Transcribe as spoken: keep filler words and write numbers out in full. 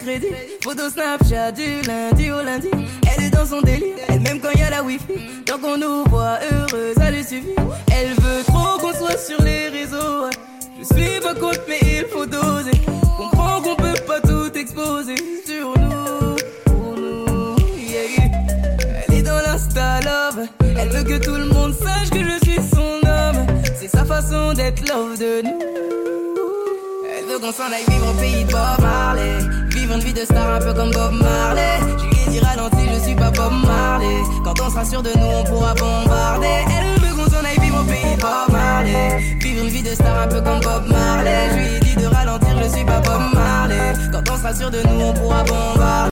mercredi. Photo Snapchat du lundi au lundi. Elle est dans son délire, elle même quand y a la wifi. Tant qu'on nous voit heureux, ça lui suffit. Elle veut trop qu'on soit sur les réseaux. Je suis pas contre mais il faut doser. Comprends qu'on peut pas tout exposer sur nous, pour nous, yeah. Elle est dans l'insta love. Elle veut que tout le monde sache que je suis son homme. C'est sa façon d'être love de nous. Elle veut qu'on s'en aille vivre au pays de Bob Marley. Vivre une vie de star un peu comme Bob Marley. Je lui ai dit ralenti, je suis pas Bob Marley. Quand on sera sûr de nous, on pourra bombarder. Elle veut qu'on s'en aille vivre au pays de Bob Marley. Vivre une vie de star un peu comme Bob Marley. Je lui ai dit de ralentir, je suis pas Bob Marley. Quand on sera sûr de nous, on pourra bombarder.